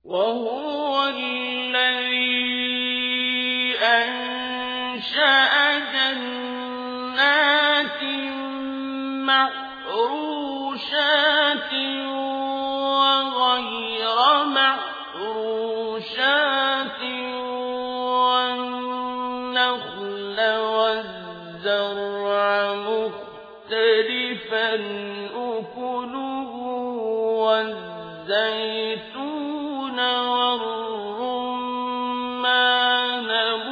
وهو الذي أنشأ جنات معروشات وغير معروشات والنخل والزرع مختلفا أكله والزيتون والرمان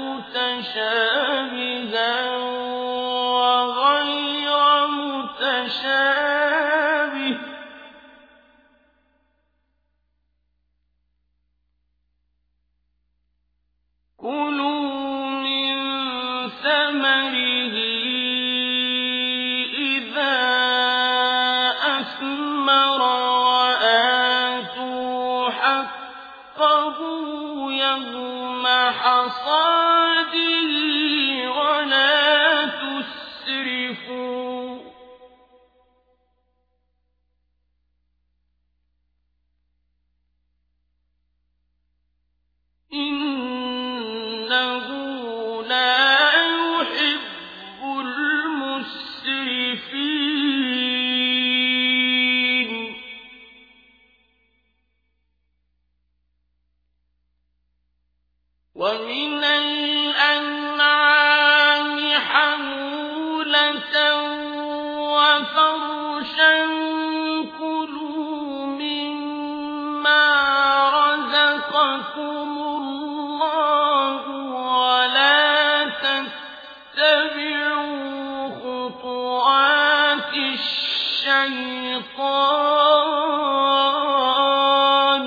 متشابها وغير متشابه كلوا من ثمره إذا أثمر وآتوا حقه يوم حصاده ولا تسرفوا إنه لا يحب المسرفين ومن الأنعام حمولة وفرشا كلوا مما رزقكم الله ولا تتبعوا خطوات الشيطان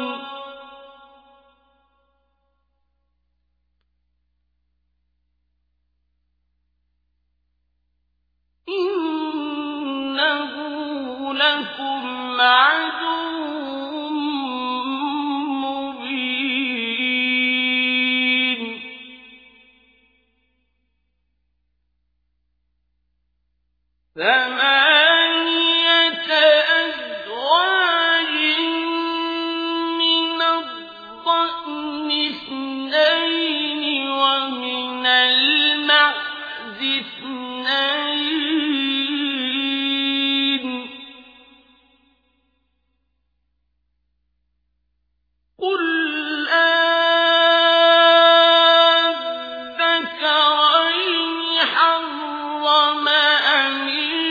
إنه لكم عدو مبين ثمانية أزواج من الضأن اثنين ومن المعز اثنين قل أذكرين حرم أم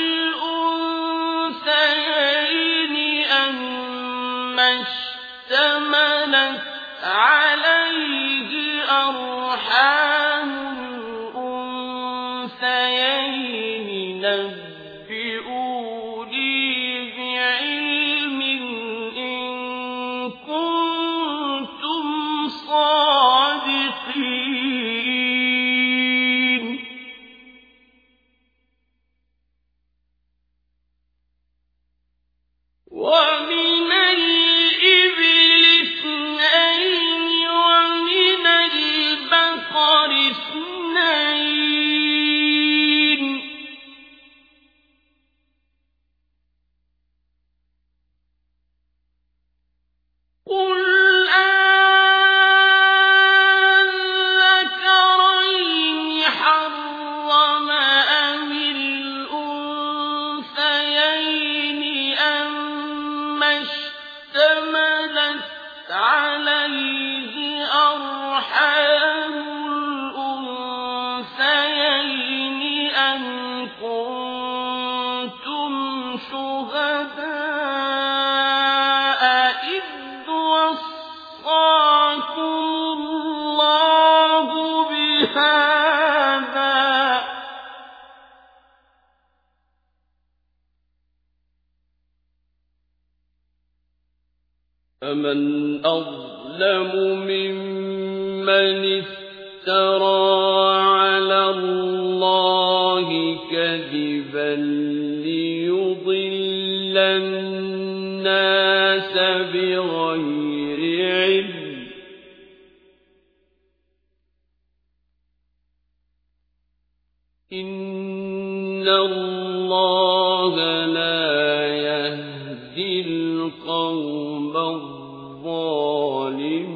الأنثيين أما اشتملت عليه أرحام الأنثيين نبئوني بعلم إن كنتم صادقين ومن الإبل اثنين ومن البقر اثنين قل أذكرين حرم أم الأنثيين أما اشتملت عليه أرحام الأنثيين أم كنتم شهداء إذ وصاكم الله بهذا فمن أظلم ممن افترى على الله كذبا ليضل الناس بغير علم إن الله لا يهدي القوم الظالمين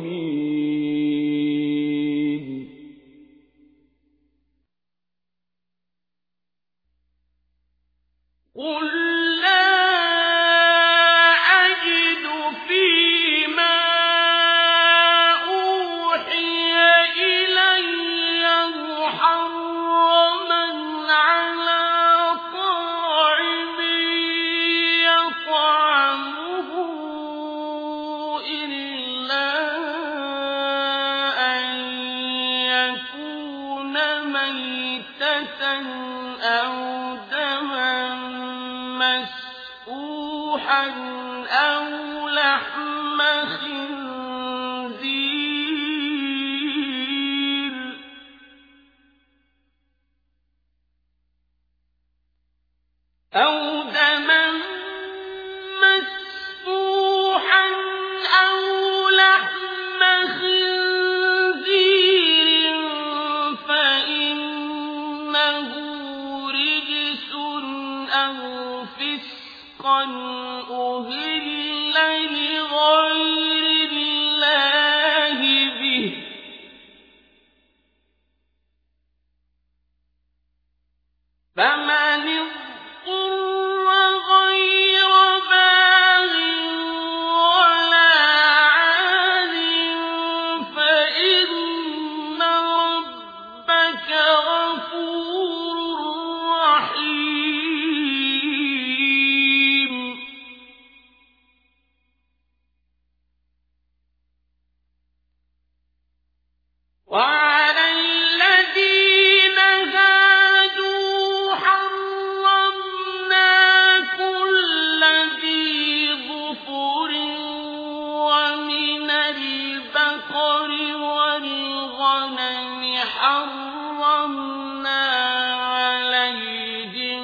حرمنا عليهم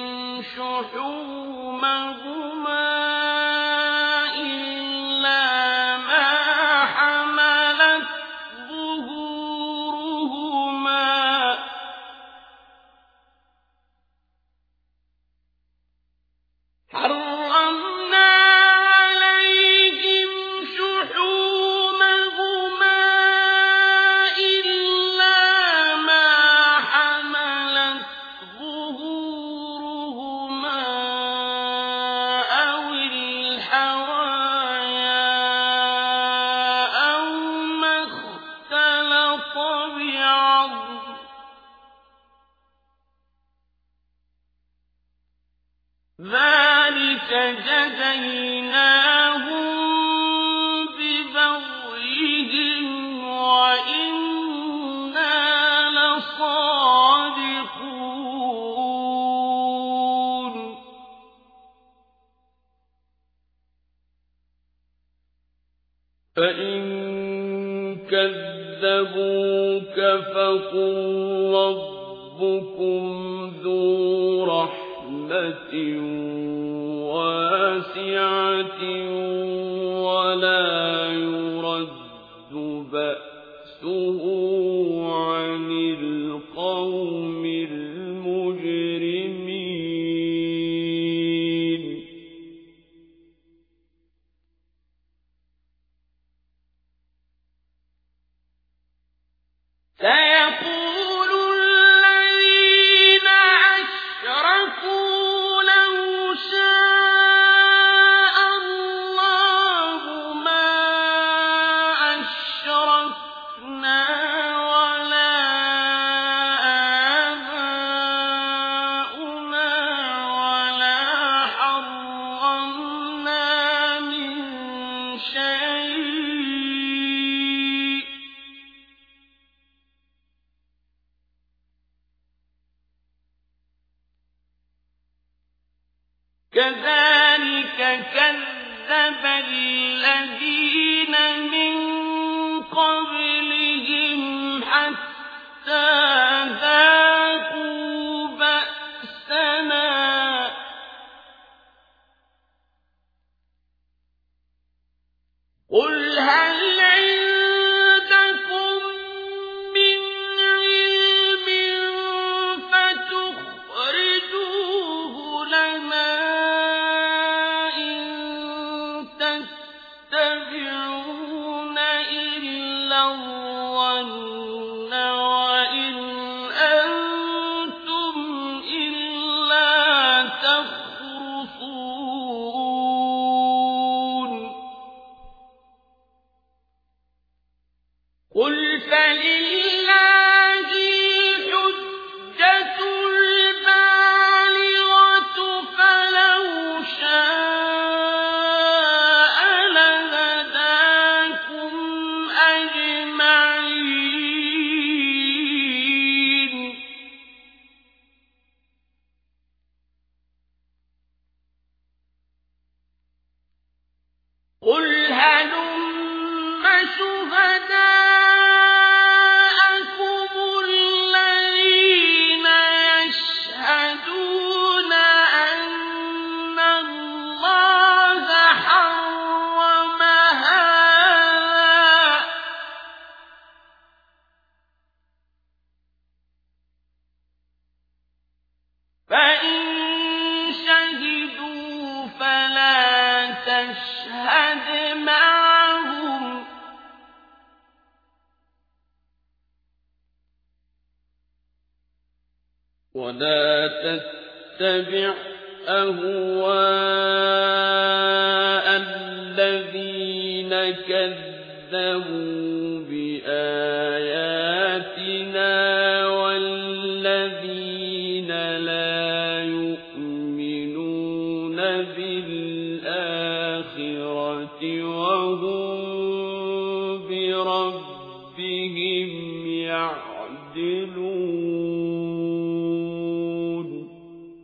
شحومهما إلا ما حملت ظهورهما أو الحوايا أو ما اختلط بعظم ذلك جزيناهم ببغيهم وإنا لصادقون فإن كذبوك فقل ربكم ذو رحمة واسعة ولا يرد بأسه عن القوم المجرمين سيقول الذين أشركوا لو شاء الله ما أشركنا ولا آباؤنا ولا حرمنا من شيء كذلك كذب الذين من قبلهم حتى ذاقوا بأسنا قل هل عندكم من علم فتخرجوه لنا إن تتبعون إلا الظن وإن أنتم إلا تخرصون قل فلله الحجة البالغة فلو شاء لهداكم أجمعين قل هلم شهداءكم الذين يشهدون أن الله حرم هذا فإن شهدوا فلا تشهد معهم ولا تتبع أهواء الذين كذبوا بآياتنا والذين لا يؤمنون بالآخرة وهم بربهم يعدلون